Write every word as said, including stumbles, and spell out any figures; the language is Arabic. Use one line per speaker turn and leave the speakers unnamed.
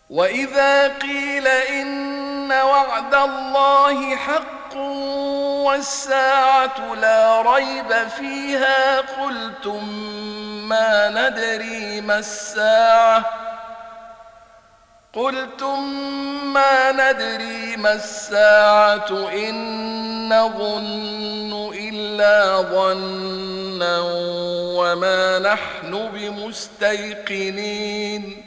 وإذا قيل إن وعد الله حق والساعة لا ريب فيها قلتم ما ندري ما الساعة قلتم ما ندري ما الساعة إن نظن إلا ظنا وما نحن بمستيقنين